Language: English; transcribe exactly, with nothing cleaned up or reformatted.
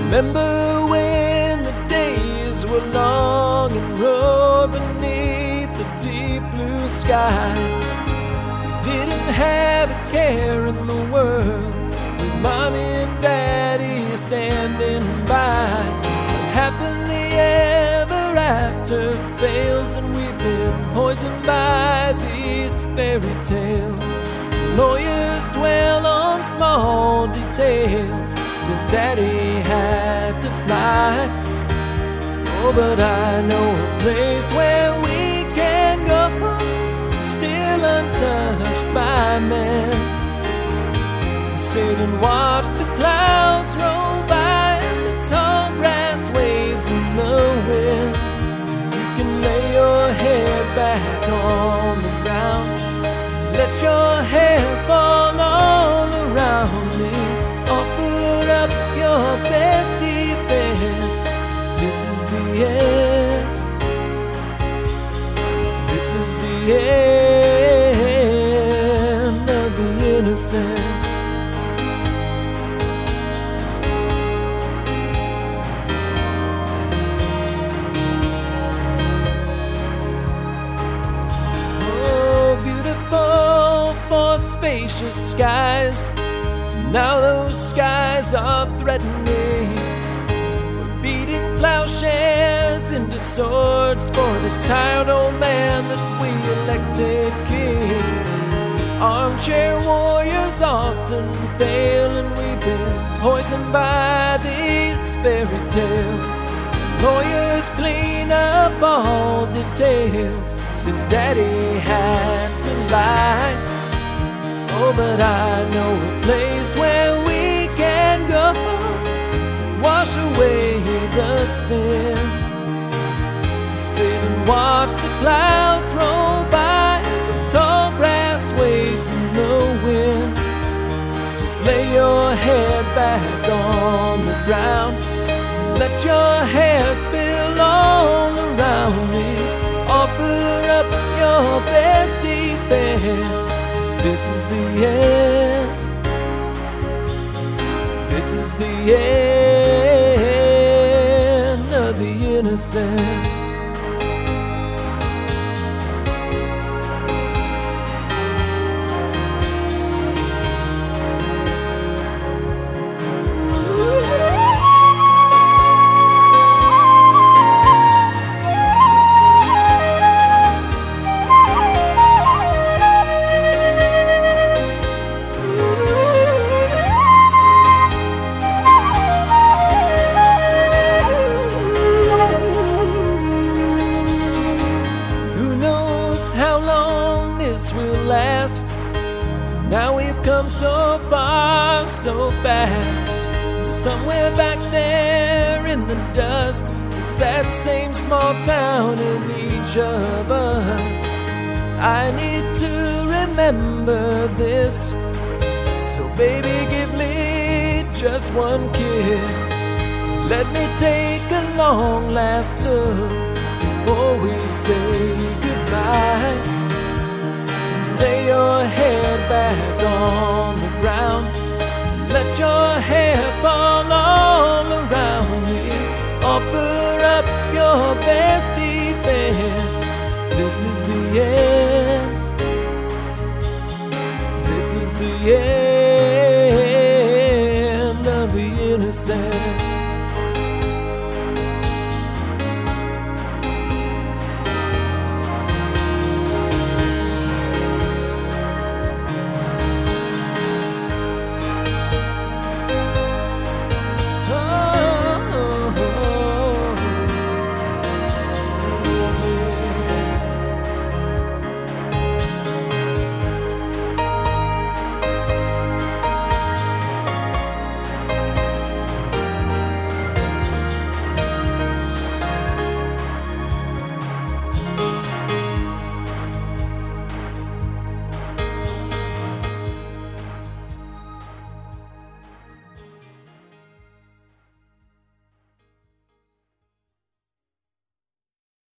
Remember when the days were long and rode beneath the deep blue sky. We didn't have a care in the world, with mommy and daddy standing by. But happily ever after fails, and we've been poisoned by these fairy tales. Lawyers dwell on small details, since daddy had to fly. Oh, but I know a place where we can go, still untouched by men. Sit and watch the clouds roll by, and the tall grass waves in the wind. You can lay your head back on the ground, let your hair fall all around me. Offer up your best defense. This is the end. This is the end of the innocence. Spacious skies, now those skies are threatening. We're beating plowshares into swords for this tired old man that we elected king. Armchair warriors often fail, and we've been poisoned by these fairy tales. Lawyers clean up all details, since daddy had to lie. Oh, but I know a place where we can go, wash away the sin. Sit and watch the clouds roll by, as the tall grass waves in the wind. Just lay your head back on the ground, let your hair spill all around me. Offer up your best defense. This is the end. This is the end of the innocence. Will last. Now we've come so far, so fast. Somewhere back there in the dust is that same small town in each of us. I need to remember this, so baby, give me just one kiss. Let me take a long last look before we say goodbye. Lay your head back on the ground, let your hair fall all around me. Offer up your best defense. This is the end. This is the end.